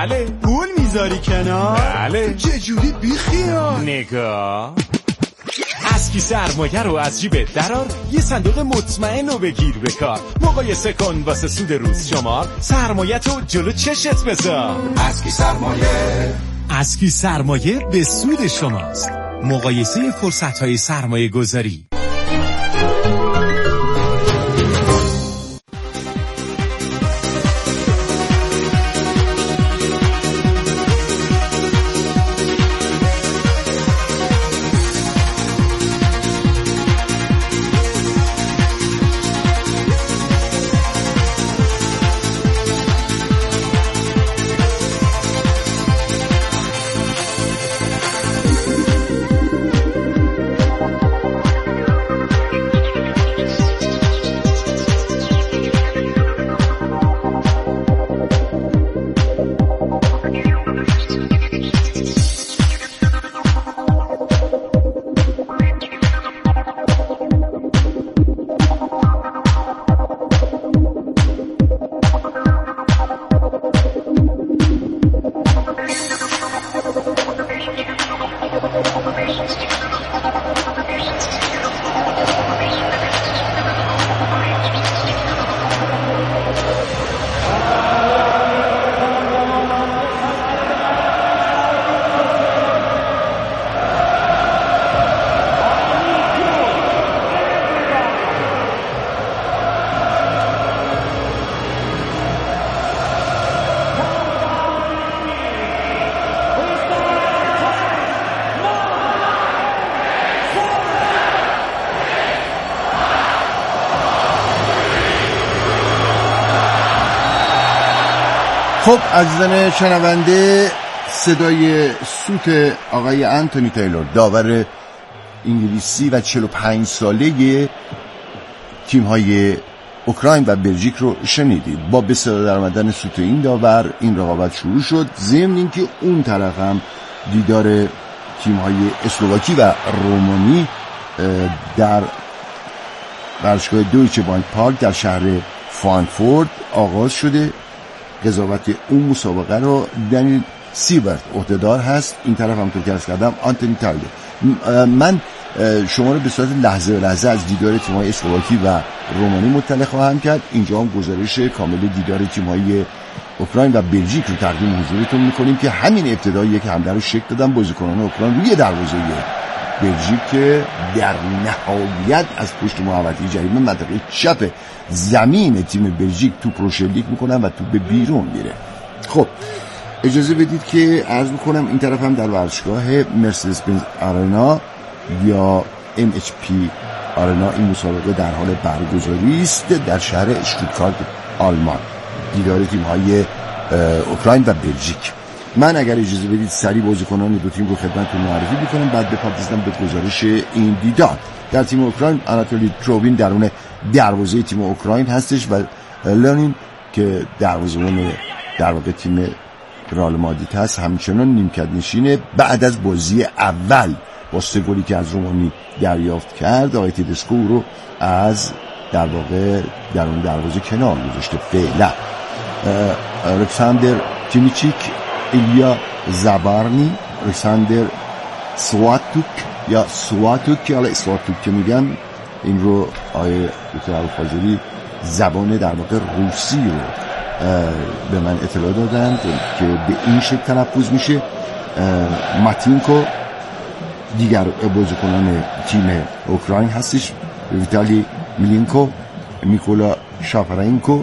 بله. پول میذاری کنار؟ بله. چه جوری بیخیال؟ نگاه از کی سرمایه رو از جیبت درار، یه صندوق مطمئن رو بگیر به کار. مقایسه کن واسه سود روز شمار، سرمایه تو جلو چشت بذار. از کی سرمایه به سود شماست. مقایسه فرصت‌های سرمایه گذاری. خب عزیزان شنونده، صدای سوت آقای انتونی تیلور، داور انگلیسی و 45 ساله تیم‌های اوکراین و بلژیک رو شنیدید. با به صدا در آمدن سوت این داور این رقابت شروع شد، ضمن اینکه اون طرف هم دیدار تیم‌های اسلواکی و رومانی در ورزشگاه دویچه بانک پارک در شهر فرانکفورت آغاز شده. قضاوت اون مسابقه رو دنیل سیبرت عهده‌دار هست، این طرف هم که عرض کردم آنتونی تایلور. من شما رو به صورت لحظه به لحظه از دیدار تیم‌های اسلواکی و رومانی مطلع خواهم کرد. اینجا هم گزارش کامل دیدار تیم‌های اوکراین و بلژیک رو تقدیم حضورتون می‌کنیم که همین ابتدا یک حمله رو شکل دادن بازیکنان اوکراین روی دروازه بلژیک که در نهایت از پشت محوطه جریمه منطقه چپ زمین تیم بلژیک توپ رو شلیک میکنن و توپ به بیرون میره. خب اجازه بدید که عرض میکنم این طرف هم در ورزشگاه مرسدس بنز آرنا یا MHP آرنا این مسابقه در حال برگزاری است در شهر اشتوتگارت آلمان، دیدار تیم‌های اوکراین و بلژیک. من اگر اجازه بدید سریع بازیکنان دو تیم رو خدمتتون معرفی می‌کنم، بعد بپردازم به گزارش این دیدار. در تیم اوکراین آناتولی تروبین درون دروازه تیم اوکراین هستش و لنین که دروازه‌بان در واقع تیم رئال مادرید هست همچنان نیمکت نشینه. بعد از بازی اول با 3 گلی که از رومانی دریافت کرد، آقای تدسکو رو از در واقع درون دروازه کنار گذاشته. فعلا الکساندر تیمیچیک، ایلیا زبارنی، الکساندر سواتوک یا سواتوک یا سواتوک که میگن، این رو آیه دکتر ابوالفاضلی زبان در واقع روسی رو به من اطلاع دادن که به این شکل تلفظ میشه. ماتینکو دیگر بازیکنان تیم اوکراین هستش، ویتالی میلینکو، میکولا شاپرینکو،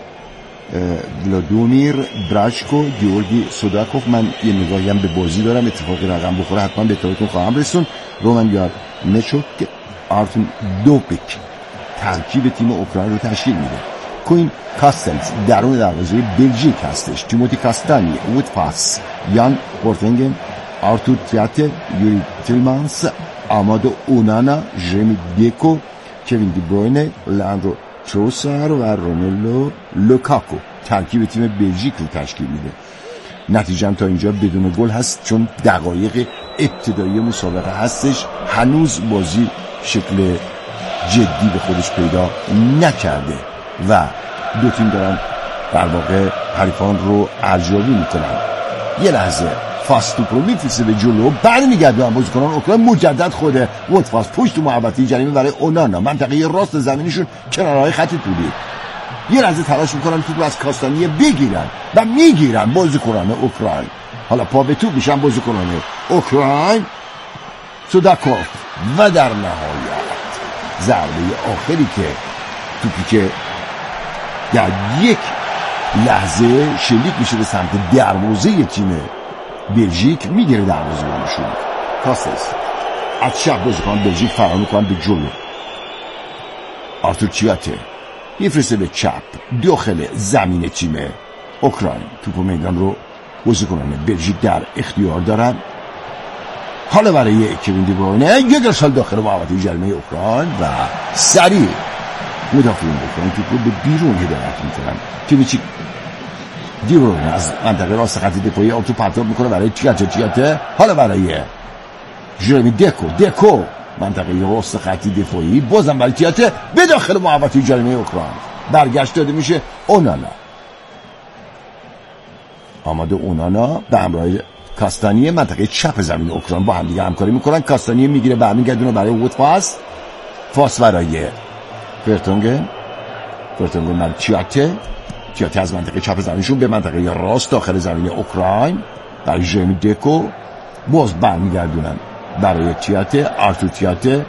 ولادیمیر براشکو، گیورگی سوداکوف. من یه نگاهی هم به بازی دارم، اتفاقی رقم بخوره حتما به اطلاعتون خواهم رسون. رومن یار مچوک، آرتون دوپیک ترکیب تیم اوکراین رو تشکیل میده. کوین کاستلز درون دروازه بلژیک هستش، تیموتی کاستانی، وود پاس، یان پورتنگن، آرتور تیاتر، یوری تیلمانس، آمادو اونانا، ژرمی دیکو، کوین دی بروینه، لاندرو تروسار و روملو لوکاکو ترکیب تیم بلژیک رو تشکیل میده. نتیجه تا اینجا بدون گل هست چون دقایق ابتدایی مسابقه هستش، هنوز بازی شکل جدی به خودش پیدا نکرده و دو تیم دارن در واقع حریفان رو ارزیابی میکنن. یه لحظه فاست توپ رو میفرسته به جلو، برمیگردن بازیکنان اوکراین، مجدد خود وودفاس پشت تو محوطه جریمه برای اونانا، منطقه راست زمینشون کنارهای خط طولی. یه لحظه تلاش میکنن توپ رو از کاستانیه بگیرن و میگیرن بازیکنان اوکراین. حالا پا به توپ میشن بازیکنان اوکراین، سوداکوف و در نهایت ضربه آخری که توپی که در یک لحظه شلیک میشه به سمت دروازه تیم بلژیک، میگیره دروازه‌بانشون. کاستس از چپ بازیکن بلژیک فرار میکنن به جلو. آرتور چیاته میفرسته به چپ داخل زمین تیم اوکراین. توپ و میدان رو بازیکنان بلژیک در اختیار دارن. حالا برای کوین دی بروینه یک سال داخل محوطه جریمه اوکراین و سریع مدافعین بکنن توپ رو به بیرون هدایت میکنن. کیویچیک دی بروینه از منطقه راست خط دفاعی آتو پرتاب میکنه برای چیاته. حالا برای جرمی دکو منطقه راست خط دفاعی، بازم برای چیاته به داخل محوطه جریمه اوکراین. برگشت داده میشه اونانا. آماده اونانا به همراه کاستانیه منطقه چپ زمین اوکراین با هم دیگه همکاری میکنن. کاستانیه میگیره برمیگردونه برای وودفاس، فاس برای فرتونگن برای چیاته از منطقه چپ زمینشون به منطقه راست داخل زمین اوکراین برای ژرمی دکو، باز برمیگردونن برای چیاته، آرتور چیاته،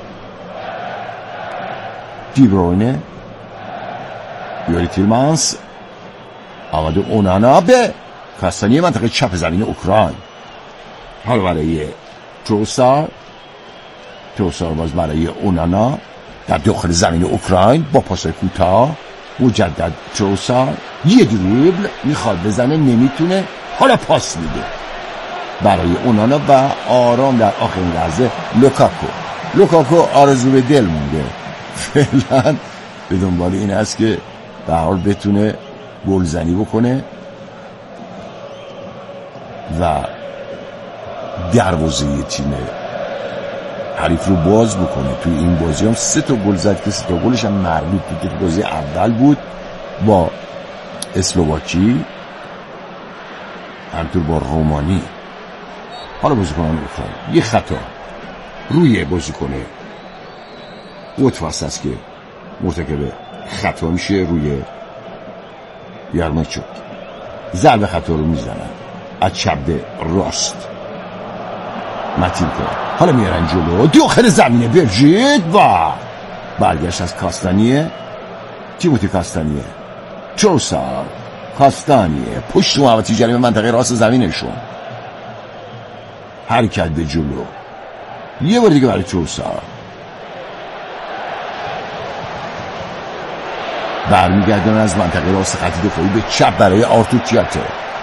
دی بروینه، یوری تیلمانس، آماده اونانا به کاستانیه منطقه چپ زمین اوکراین. حالا برای تروسار باز برای اونانا در داخل زمین اوکراین با پاس کوتاه مجدد تروسار یه دریبل میخواد بزنه نمیتونه، حالا پاس میده برای اونانا و آرام در آخرین لحظه لوکاکو آرزو به دل مونده، فعلا به دنبال این است که به حال بتونه گلزنی بکنه و دروازه تیم حریف رو باز بکنه. توی این بازی هم 3 تا گل زد که 3 تا گلش هم مربوط بود که بازی اول بود با اسلوواکی، همطور با رومانی. حالا بازیکنان اوکراین یه خطا روی بازیکن وودفاس است که مرتکب خطا میشه روی یارماچوک. ضربه خطا رو میزنن از چپ به راست ماتینکو. حالا میارن جلو داخل زمین بلژیک و برگشت از کاستانیه، تیموتی کاستانیه، تروسار، کاستانیه پشت محوطه جریمه منطقه راست زمینشون، حرکت به جلو یه بار دیگه برای تروسار، برمیگردن از منطقه راست خط دفاعی به چپ برای آرتور چیاته.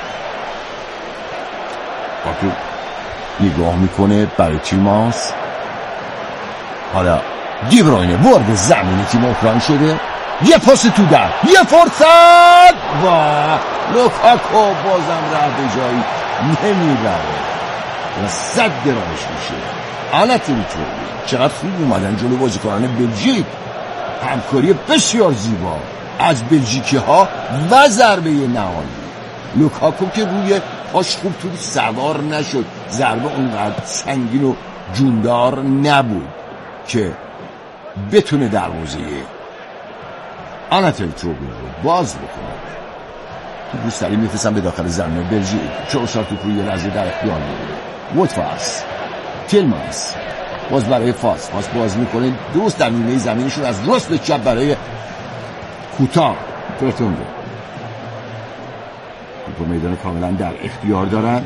آرتور نگاه میکنه برای تیلمانس. حالا دی بروینه وارد زمین تیم اوکراین شده، یه پاس تو در، یه فرصت و لوکاکو بازم رفت به جایی نمیبره و صد راهش میشه. حالت اینطوری چقدر خوب اومدن جلو بازیکنان بلژیک، همکاری بسیار زیبا از بلژیکی ها و ضربه نهایی. لوکاکو که روی پاش خوب تو سوار نشد، ضربه اونقدر سنگین و جوندار نبود که بتونه دروازه آناتل تروبین رو باز بکنه. تو سریع میفرستن به داخل زمین بلژیک. چوسار تو روی لحظه در اختیار میگیره. وودفاس، تیلمانس باز برای فاس باز میکنه درست در نیمه زمینشون از راست به چپ برای کوتاه فرتونگه. تو میدان کاملا در اختیار دارن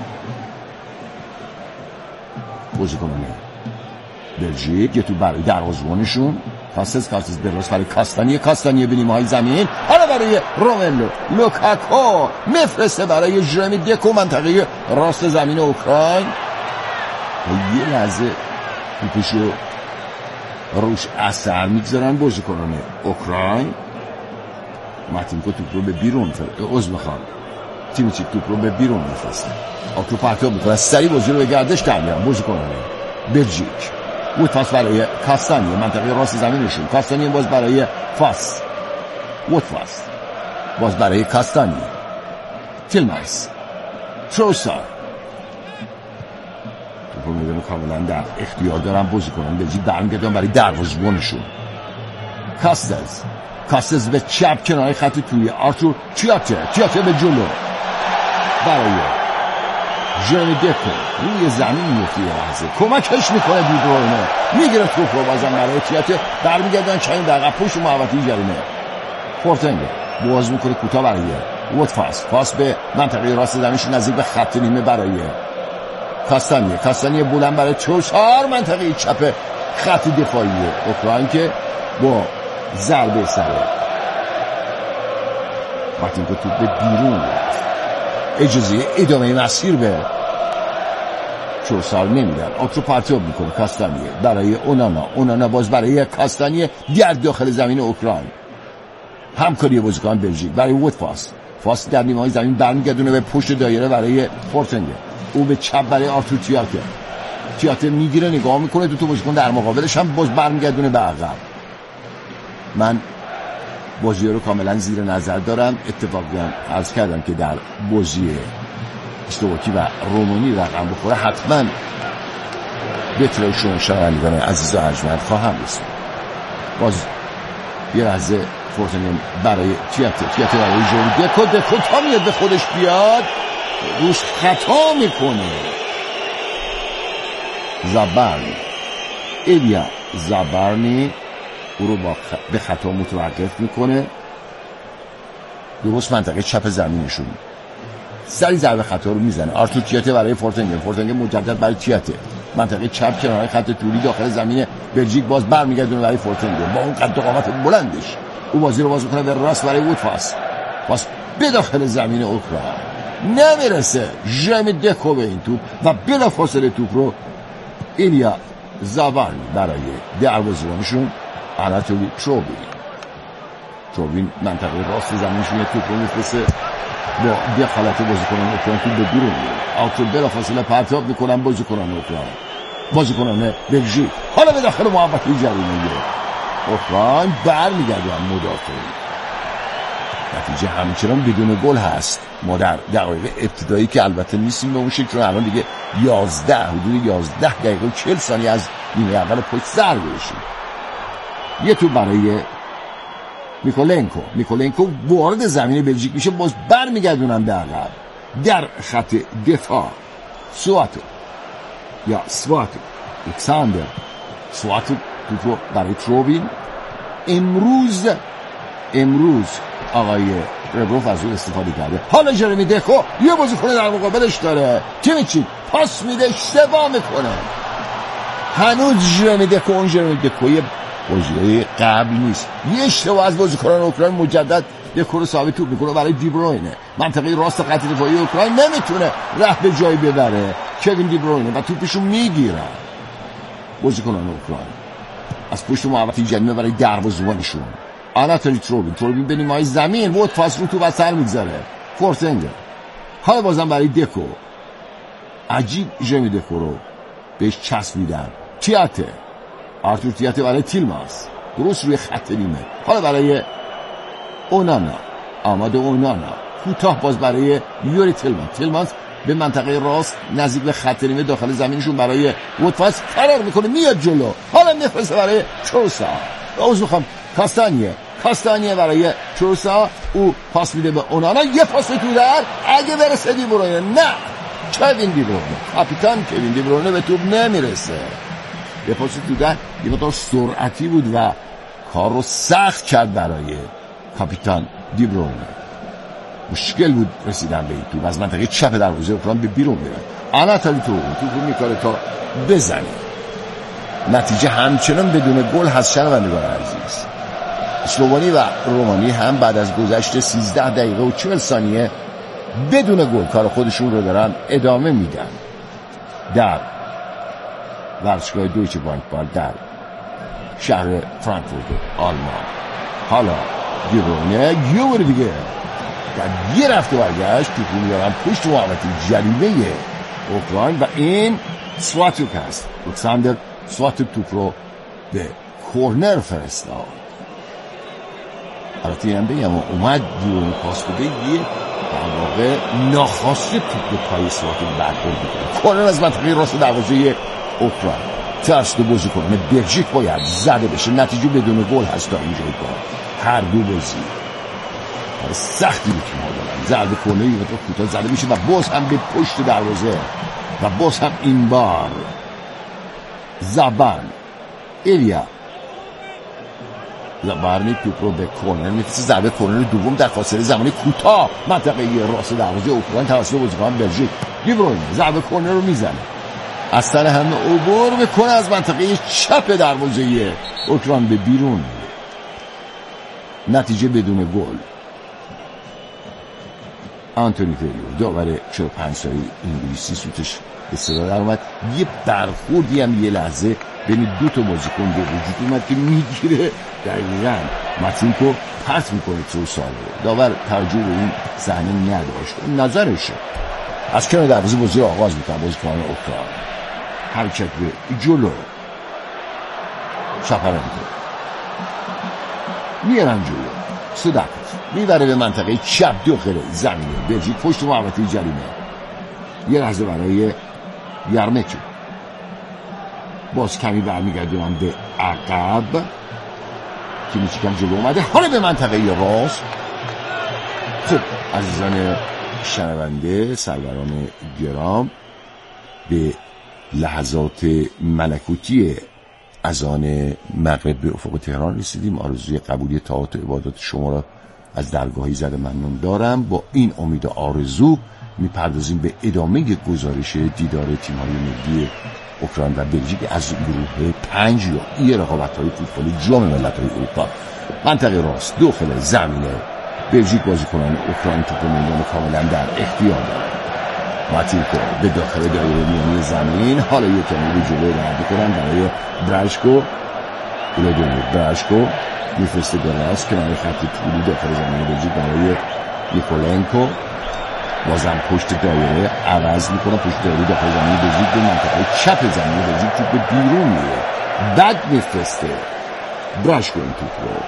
بازیکنان بلژیک. یه تو برای دروازه‌بانشون کاستس درست برای کاستانیه به نیمه های زمین. حالا برای روملو لوکاکو میفرسته برای ژرمی دکو منطقه راست زمین اوکراین. یه لحظه توپشو روش اثر میگذارن بازیکنان اوکراین. ماتینکو توپ رو به بیرون تیمیچیک توپ رو به بیرون میفرسته. آکرو پرتاب میکنه، سریع بازی رو به گردش در میان بازیکنان بلژیک. وودفاس برای کاستانیه منطقه راست زمینشون. کاستانیه باز برای فاس، وودفاس باز برای کاستانیه، تیلمانس، تروسار توپو میدونه کاملا در اختیار دارن بازیکنان بلژیک، برمیگردن برای دروازه‌بانشون. کاستز به چپ کنار خط توی آرتور تیاته به جلو برای ژرمی دکو روی زمین میفته، لحظه کمکش میکنه دیبروینه، میگیره توپ رو بازم برای تیاته، برمیگردن چند دقیقه پشت محوطه جریمه. فورتنگ باز میکنه کوتاه برای وودفاس، پاس به منطقه راست زمینش نزدیک به خط نیمه برای کاستانیه بلند برای تروسار، منطقه چپ خط دفاعی اوکراین که با ضربه سره وقتی که توپ به بیرون اجازه ادامه مسیر به تروسار نمیدن. آترو پرتاب میکنه کاستانیه برای اونانا باز برای کاستانیه در داخل زمین اوکراین، همکاری بازیکن بلژیک برای وودفاس، فاس در نیمه های زمین برمیگردونه به پشت دایره برای فورتنگ، او به چپ برای آرتور تیاته میگیره نگاه میکنه، دو تا بازیکن در مقابلش هم باز برمیگردونه به عقب. من بازی رو کاملا زیر نظر دارم. اتفاقا عرض کردم که در بازی اسلواکی و رومانی رقم بخوره حتما به اطلاع شما شنوندگان عزیز و ارجمند خواهم رسید. باز یه لحظه فورتنگ برای تیاته برای ژرمی دکو تا میاد به خودش بیاد، روش خطا میکنه. ایلیا زبرنی او رو به خطا متوقف میکنه، درست منطقه چپ زمینشون سری ضربه خطا رو میزنه. آرتور تیاته برای فورتنگ مجدد برای تیاته، منطقه چپ کنار خط طولی داخل زمین بلژیک، باز برمیگردونه برای فورتنگ با اون قد و قامت بلندش، او بازی رو باز میکنه به راست برای وودفاس، باز به داخل زمین اوکراین نمیرسه ژرمی دکو به این توپ و بلافاصله توپ رو ایلیا زابرنی برای دروازه‌بانشون آناتولی تروبین منطقه راست زمینشون توپ رو میفرسته با دخالت بازیکنان اوکراین توپ به بیرون میره. آوتور بلافاصله پرتاب میکنن بازیکنان بلژیک، حالا به داخل محوطه جریمه میره. اوکراین برمیگردن مدافع، نتیجه همچنان بدون گل هست. ما در دقایق ابتدایی که البته نیستیم به اون شکل، الان دیگه حدود 11 دقیقه و 40 ثانیه از نیمه اول پشت سر برسیم. یه تو برای میکولنکو وارد زمین بلژیک میشه، باز برمیگردونن به عقب در خط دفاع. سواتو اکساندر سواتو توپو برای تروبین. امروز آقای ربروف از اون استفاده کرده. حالا ژرمی دکو یه بازیکن در مقابلش داره، تیمیچی پاس میده، اشتباه میکنه. هنوز ژرمی دکوی بازی قبل نیست، یه اشتباه از بازیکنان اوکراین مجدد دکو رو ثابت توپ میکنه برای دیبروینه، منطقه راست خط دفاعی اوکراین نمیتونه راه به جایی ببره. کوین دیبروینه و توپشو میگیرن بازیکنان اوکراین از پشت محوطه جریمه برای دروازه‌بانشون. آناتولی تروبین به نیمه‌های زمین وودفاس رو تو بسر میگذاره. فورتنگ حالا بازم برای دکو، عجیب ژرمی دکو رو بهش چسبیدن. آرتور تیاته برای تیلمانس درست روی خط نیمه، حالا برای اونانا کوتاه باز برای یوری تیلمانس به منطقه راست نزدیک به خط نیمه داخل زمینشون برای وودفاس فرار میکنه، میاد جلو، حالا میفرسته برای کاستانیه برای تروسا، او پاس میده به اونانا، یه پاس تو در اگه برسه دیبروینه، نه کاپیتان کوین دیبروینه به توپ نمیرسه. یه پاس تو در یه مقدار سرعتی بود و کار رو سخت کرد برای کاپیتان دیبروینه، مشکل بود رسیدن به این توپ، از منطقه چپ دروازه اوکراین به بیرون میره. آناتولی توپ میکاره تا بزنه. نتیجه همچنان بدون گل هست. شنوندگان عزیز، اسلوونی و رومانی هم بعد از گذشت 13 دقیقه و 40 ثانیه بدون گل کار خودشون رو دارن ادامه میدن در ورزشگاه دویچه بانک بال در شهر فرانکفورت آلمان. حالا دیبروینه یه بار دیگه در یه رفت و برگشت توپ رو میارن پشت محوطه جریمه اوکراین و این سواتوک هست. الکساندر سواتوک توپ رو به کورنر فرستاد. البته این بگم اومد دیبروینه پاس بده، یه در واقع ناخواسته توپ به پای سواکین برخورد میکنه. کورنر از منطقه راست دروازه اوکراین. ترس بازیکنان بلژیک باید زده بشه. نتیجه بدون گل هست تا اینجای کار. هر دو بازی سختی به تیم‌ها دارن. ضربه کورنری و کوتاه زده میشه و باز هم به پشت دروازه و باز هم این بار ایلیا زبرنی توپ رو به کورنر میفرسته. ضربه کورنر دوم در فاصله زمانی کوتاه منطقه راست دروازه اوکراین توسط بازیکن بلژیک. دیبروینه ضربه کورنر رو میزنه. از سر همه عبور میکنه از منطقه چپ دروازه اوکراین به بیرون. نتیجه بدون گل. آنتونی تیلور داور 45 ساله انگلیسی سوتش به صدا در اومد. یه برخوردی هم یه لحظه بین دو تا بازیکن به وجود اومد که میگیره دقیقاً ماتینکو پس میکنه تو سال. داور توجه به این صحنه نداشت. نظرشه از کنار دروازه بازی آغاز میکنه. بازیکن اوکراین حرکت به جلو شپره میکنه. میرن جلو. صداقت میبره به منطقه چپ داخل زمینه بلژیک پشت محوطه جریمه. یه لحظه برای یارمچو باز کمی برمیگردونم به عقب که میچکم جلو اومده. حالا به منطقه راست. خب عزیزان شنونده سروران گرام به لحظات ملکوتی اذان مغرب به افق تهران رسیدیم. آرزوی قبولی طاعات و عبادات شما را از درگاهی زده ممنون دارم. با این امید و آرزو میپردازیم به ادامه گزارش دیدار تیم‌های ملی اوکراین و بلژیک از گروه 5 یا ای رقابت‌های فوتبال جام ملت‌های اروپا. منطقه راست داخل زمینه بلژیک بازیکنان اوکراین توپ میدان کاملا در اختیار دارند. ماتینکو به داخل دایره میانی زمین. حالا یک کمی به جلو رد می‌کنن برای براشکو. براشکو میفرسته به راست کنار خط طولی داخل زمین بلژیک برای نیکولنکو. بازم پشت دایره عوض میکنه. پشت دایره داخل زمین بلژیک به منطقه چپ زمین بلژیک توپ به بیرون میره. بعد میفرسته براشکو این توپ رو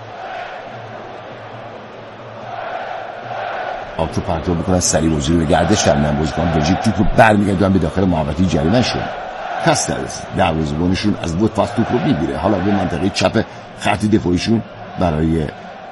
آب تو پرتاب میکنه. سریع بازی رو به گردش درمیان بازیکن بلژیک توپ رو برمیگردونن به داخل محوطه جریمه شون. کاستلز دروازه‌بانشون از بود پاس توپ رو میگیره. حالا به منطقه چپ خط دفاعیشون برای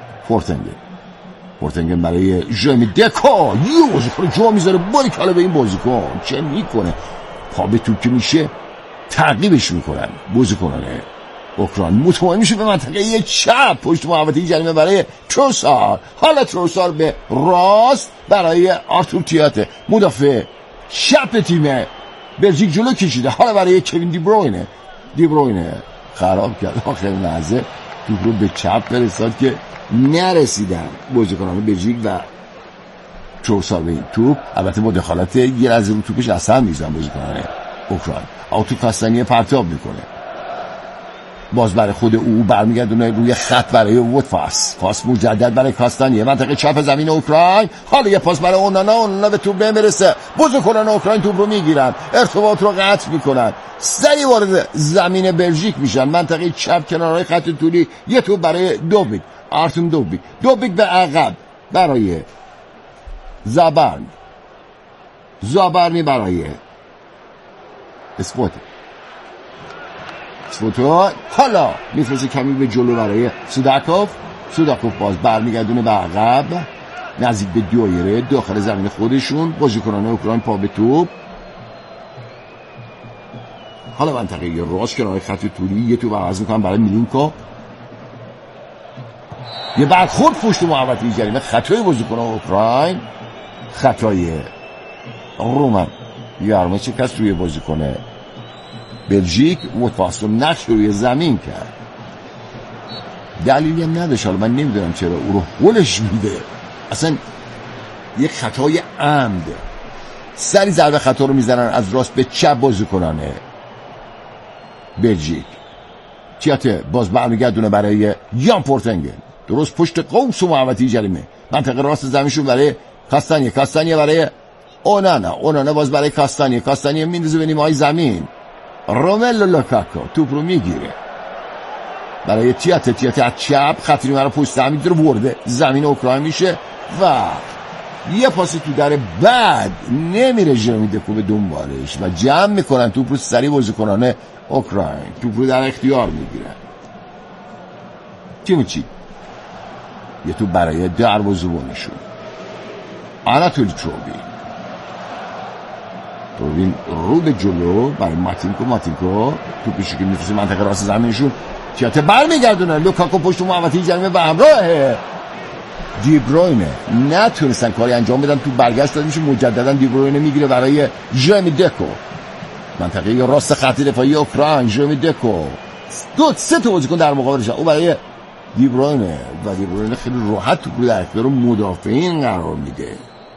فورتنگن برای ژرمی دکا. یه بازیکن جا میذاره. باریکلا به این بازیکن. چه میکنه؟ خواب توپ که میشه تعقیبش میکنن بازیکنان اوکراین. مطمئن میشه به منطقه چپ پشت محوطه جریمه برای تروسار. حالا تروسار به راست برای آرتور تیاته مدافع چپ تیم بلژیک جلو کشیده. حالا برای کوین دیبروینه خراب کرد آخر لحظه توپ رو به چپ فرستاد که نرسیدن بازیکنان بلژیک و تروسار به این توپ. البته با دخالت یه لحظه رو توپش اصلا میزن بازیکنان اوکراین. آتو کاستانیه پرتاب میکنه. باز برای خود او برمیگردونه روی خط برای وودفاس. پاس مجدد برای کاستانیه منطقه چپ زمین اوکراین. حالا یه پاس برای اونانا به توپ نمیرسه. بازیکنان اوکراین توپ رو میگیرن. ارتباط رو قطع میکنن. سری وارد زمین بلژیک میشن. منطقه چپ کنارهای خط طولی. یه توپ برای دوبیک. آرتم دوبیک به عقب برای زابرنی برای اسپوتو. حالا میفرسته کمی به جلو برای سوداکوف باز برمیگردونه به عقب نزدیک به دایره داخل زمین خودشون. بازیکنان اوکراین پا به توپ. حالا منطقه راست کنار خط طولی یه توپ عوض میکنن برای میلینکو. یه برخورد پشت محوطه جریمه. خطای بازیکنان اوکراین. خطای رومن یارمچو کس روی بازیکن بلژیک و پاس رو نقش روی زمین کرد. دلیلی هم نداشت. حالا من نمیدونم چرا او رو هولش میده. اصلا یک خطای عمد. سری ضربه خطا رو میزنن از راست به چپ بازیکنانه بلژیک. تیاته باز برمیگردونه برای یان فورتنگن درست پشت قوس و محوطه جریمه. منطقه راست زمینشون برای کاستانیه برای اونانا باز برای کاستانیه میندازه به نیمه های زمین. روملو لوکاکو توپ رو میگیره برای تیاته از چپ خط نیمه رو پشت زمین رو برده زمین اوکراین میشه و یه پاس تو در بعد نمیره ژرمی دکو به دنبالش و جمع میکنن توپ رو سریع بازیکنان اوکراین توپ رو در اختیار میگیرن. تیموچیک یه توپ برای دروازه‌بانشون آناتولی تروبین رو به جلو برای ماتینکو توپشو که میفرسته منطقه راست زمینشون تیاته برمیگردونه. لوکاکو پشت محوطه جریمه به همراه دی بروینه نتونستن کاری انجام بدن. تو برگشت داد میشه مجددا دی بروینه میگیره برای ژرمی دکو منطقه راست خط دفاعی اوکراین. ژرمی دکو سه تا بازیکن در مقابلش او برای دی بروینه و دی بروینه خیلی راحت توپ رو در اختیار مدافعین قرار میده.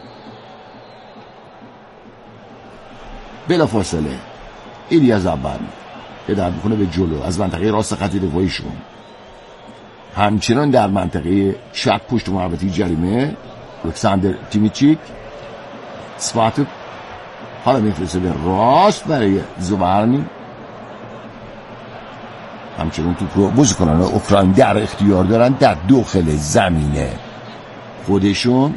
بلا فاصله ایلیا زبان هدایت میکنه به جلو از منطقه راست خط دفاعیشون. همچنان در منطقه چپ پشت محوطه جریمه الکساندر تیمیچیک سواتوف حالا میفرسته به راست برای زوارنی. همچنان توپ رو بازیکنان اوکراین در اختیار دارن در داخل زمینه خودشون.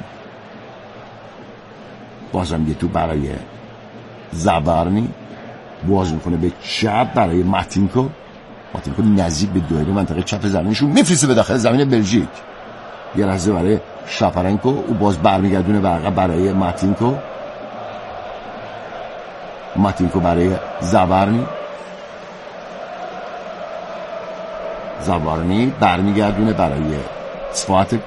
بازم یه توپ برای زبارنی باز میکنه به چپ برای ماتینکو نزدیک به دایره منطقه چپ زمینشون میفرسته به داخل زمین بلژیک. یه لحظه برای شاپارنکو او باز برمیگردونه به عقب برای ماتینکو برای زبارنی برمیگردونه برای سواتوف.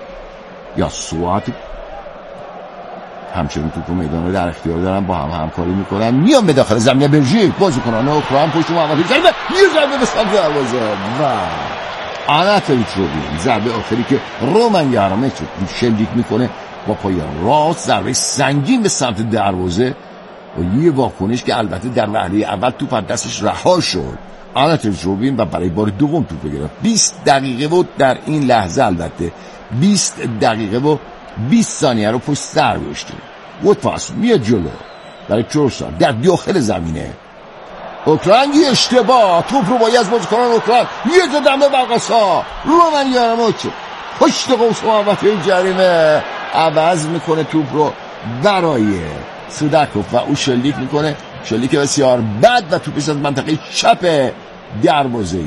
همچنین توپ میدان رو در اختیار دارن با هم همکاری میکنن میان به داخل زمین بلژیک. بازیکنان اوکراین پشت محوطه جریمه یه ضربه به سمت دروازه و آناتولی تروبین ضربه آخری که رومن یارامچ شلیک میکنه با پای راست ضربه سنگین به سمت دروازه و یه واکنش که البته در وهله اول توپ از دستش رها شد. آناتولی تروبین و برای بار دوم توپ گرفت. 20 دقیقه بود در این لحظه، البته 20 دقیقه و 20 ثانیه رو پشت سر گذاشتیم. وودفاس میاد جلو برای تروسار در داخل زمینه اوکراین. یه اشتباه توپ رو باید از بازیکنان اوکراین یه جا دمه برقصا رومن یارامچ پشت قوس محوطه جریمه عوض میکنه توپ رو برای سوداکوف و او شلیک میکنه شلیک بسیار بد و توپش از منطقه چپ دروازه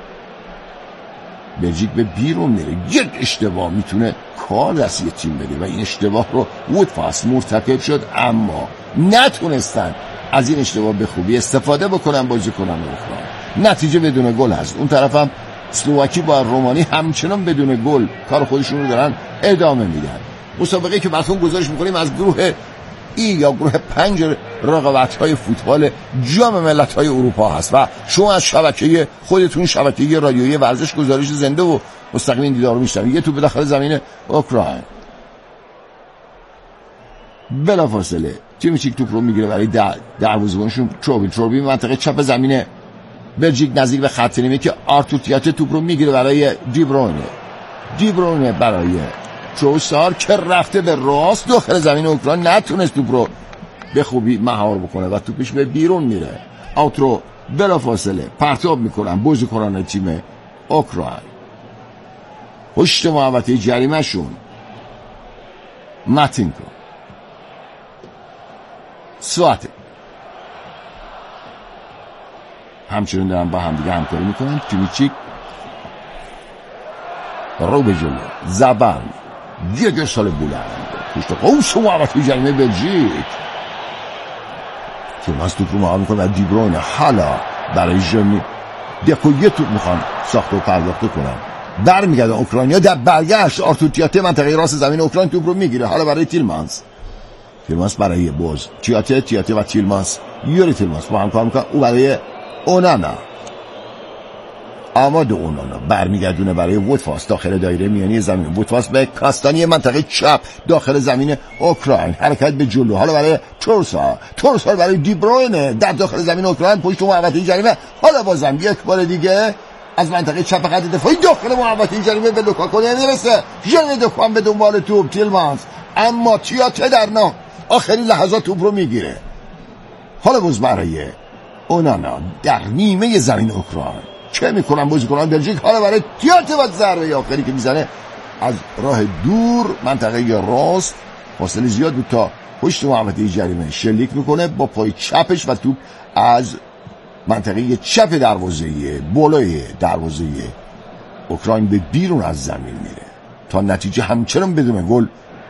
بلژیک به بیرون میره. یک اشتباه میتونه کار دست یه تیم بده و این اشتباه رو وودفاس مرتکب شد، اما نتونستن از این اشتباه به خوبی استفاده بکنن بازیکنان اوکراین. نتیجه بدون گل هست. اون طرف هم اسلواکی با رومانی همچنان بدون گل کار خودشون رو دارن ادامه میدن. مسابقه که براتون گزارش میکنیم از گروه ای یا گروه 5 رقابت‌های فوتبال جام ملت‌های اروپا هست و شما از شبکه خودتون شبکه رادیویی ورزش گزارش زنده و مستقیم این دیدار رو میشنوید. یه توپ داخل زمین اوکراین بلافاصله تیمیچیک توپ رو میگیره برای دروازه‌بانشون تروبین منطقه چپ زمین بلژیک نزدیک به خط نیمه که آرتور تیاته توپ رو میگیره برای دی بروینه برای تروسار که رفته به راست داخل زمین اوکراین نتونست توپ رو به خوبی مهار بکنه و توپش به بیرون میره. آوترو بلافاصله پرتاب میکنن بازیکنان تیم اوکراین پشت محوطه جریمه شون. ماتینکو سواتوف همچنین دارن با هم دیگه همکاری میکنن. تیمیچیک رو به جلو زبان یک سال بلند پشت قوس محوطه جریمه بلژیک تیماس توپ رو مهار میکنه و دی بروینه حالا برای ژرمی دکو یه توپ میخوان ساخته و پرداخته کنن. برمیگردن اوکراینیا در برگشت آرتور تیاته منطقه راست زمین اوکراین توپ رو میگیره حالا برای تیلمانس برای بوز تیاته و تیلمانس یوری تیلمانس با هم کار میکنن. او برای اونانا برمیگردونه برای وودفاس داخل دایره میانی زمین. وودفاس به کاستانی منطقه چپ داخل زمین اوکراین حرکت به جلو حالا برای تورسار برای دی بروینه در داخل زمین اوکراین پشت محوطه جریمه. حالا بازم یک بار دیگه از منطقه چپ خط دفاعی داخل محوطه جریمه به لوکاکو نمیرسه. ژرمی دکو به دنبال توپ تیلمانس اما تیاته در آخرین لحظات توپ رو میگیره. حالا باز برای اونانا در نیمه زمین اوکراین چه میکنن بازیکنان بلژیک. حالا برای تیاته و ضربه آخری که میزنه از راه دور منطقه راست فاصله زیاد بود تا پشت محوطه جریمه شلیک میکنه با پای چپش و توپ از منطقه چپ دروازه بالای دروازه اوکراین به بیرون از زمین میره تا نتیجه همچنان بدون گل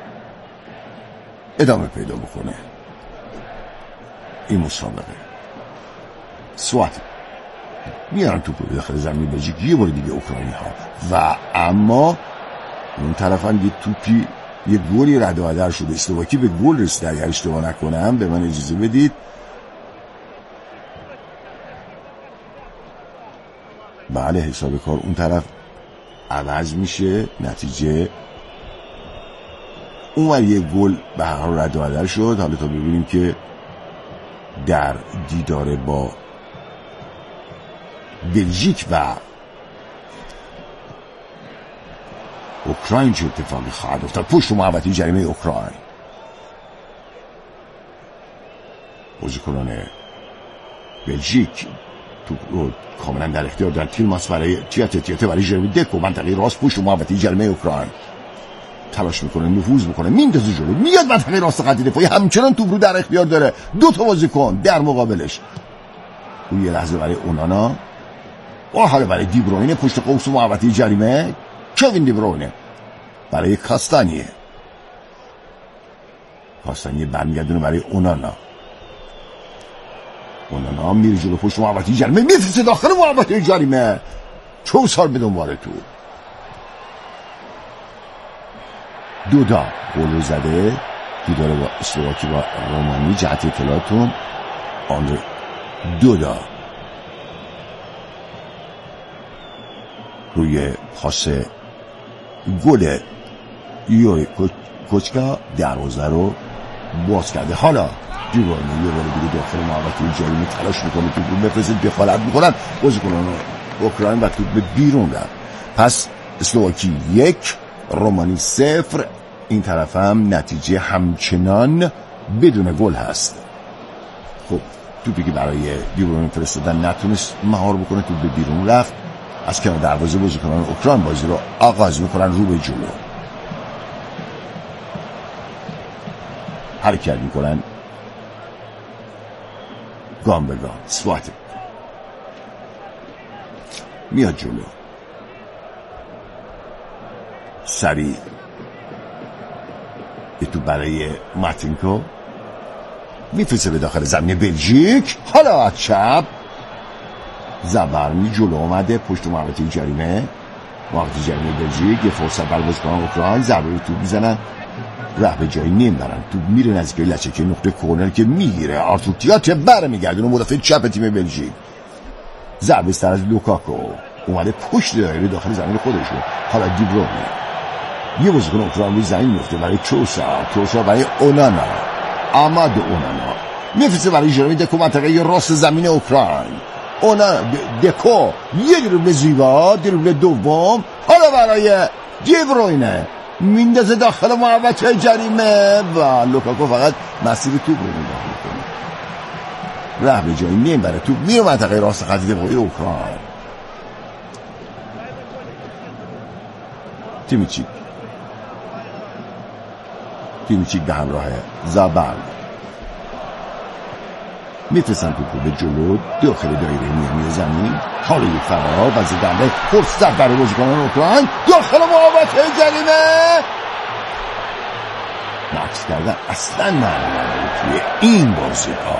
ادامه پیدا بکنه. این مسابقه سوات میارن توپ رو به داخل زمین بلژیک یه بار دیگه اوکراینی ها و اما اون طرف هم یه توپی یه گولی رد و بدل شده. اسلواکی به گل رسیده اگر اشتباه نکنم. به من اجازه بدید بله حساب کار اون طرف عوض میشه. نتیجه اونور یه گل به هر حال رد و بدل شد. حالا تا ببینیم که در دیدار با بلژیک و اوکراین چه اتفاقی خواهد افتاد. پشت محوطه جریمه اوکراین بازیکنان بلژیک توپ رو کاملا در اختیار دارن. تیلماس برای تیاته برای جرمی دکو منطقه راست پشت محوطه جریمه اوکراین تلاش میکنه نفوذ میکنه میندازه جلو میاد منطقه راست خط دفاعی همچنان توپ رو در اختیار داره. دو تا بازیکن در مقابلش. اون یه لحظه برای اونانا و حالا برای دیبروینه پشت قوس محوطه جریمه. کوین دیبروینه برای کاستانیه برمیگردونه برای اونانا میره جلو پشت محوطه جریمه میفرسته داخل محوطه جریمه. چه سال به دنبال تو دودا گل رو زده. دیدار با اسلواکی با رومانی جهت اطلاعاتون آندره دودا روی پاس گل یوی کوچکا دروازه رو باز کرده. حالا دیوانه یه بار دیگه داخل محوطه جریمه تلاش میکنه توپ رو بفرسته دخالت میکنن بازیکنان اوکراین و توپ به بیرون رفت. پس اسلواکی 1 رومانی 0. این طرف هم نتیجه همچنان بدون گل هست. خب توپی که برای دیبروین فرستادن نتونست مهار بکنه توپ به بیرون رفت. از کنار دروازه بازیکنان اوکراین بازی رو آغاز میکنن رو به جلو حرکت میکنن گام به گام. سوات میاد جلو سریع یه تو برای مارتینکو میفرسته به داخل زمین بلژیک. حالا از چپ زبرمی جلو اومده پشت محوطه جریمه بلژیک. یه فرصت برای بازیکنان اوکراین ضربه رو توپ میزنن راه به جایی نمیبرن. توپ میره نزدیک لچکی نقطه کورنر که میگیره آرتور تیات برمیگردونه مدافع چپ تیم بلژیک. ضربه سر از لوکاکو اومده پشت دایره داخل زمین خودش رو. حالا دیبروینه یه بازیکن اوکراین روی زمین میفته برای چوسا برای اونانا میفرسته برای جرمی دکو منطقه راست زمین اوکراین. دکو یه دریبل زیبا دریبل دوم. حالا برای دیبروینه میندازه داخل محوطه جریمه و لوکاکو فقط مسیر توپ رو نگاه میکنه راه به جایی نمیبره. توپ میره منطقه راست خط دفاعی اوکراین. تیمیچیک به همراه زابال میفرستن توپ رو به جلو داخل دایره میانی زمین. حالا یک فرار و زدنده فرصت برای بازیکنان اوکراین داخل محوطه جریمه. مکس کردن اصلا نمی‌دونه توی این بازی ها.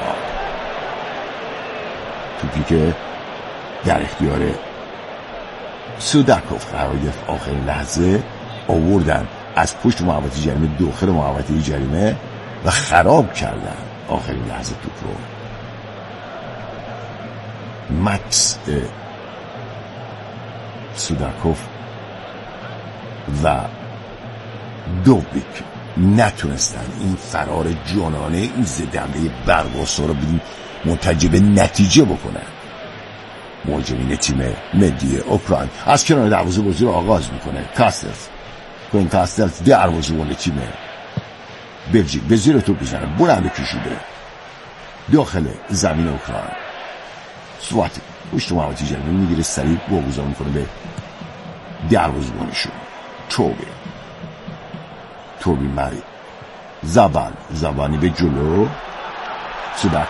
توپی که در اختیار سوداکوف قرار گرفت آخرین لحظه آوردن از پشت محوطه جریمه داخل محوطه جریمه و خراب کردن آخرین لحظه توپ رو. مکس سوداکوف و دوبیک نتونستن این فرار جانانه این زدنده برگاسا رو بدین منتج به نتیجه بکنن. مهاجمین تیم ملی اوکراین از کنار دروازه بازی رو آغاز میکنه. کاستلز دروازه‌بان تیم بلژیک به زیر توپ میزنه بلند کشیده داخل زمین اوکراین. سوات پشت محوطه جریمه میگیره سریع واگذار میکنه به دروازه‌بانشون توبی مری زبانی به جلو، سبک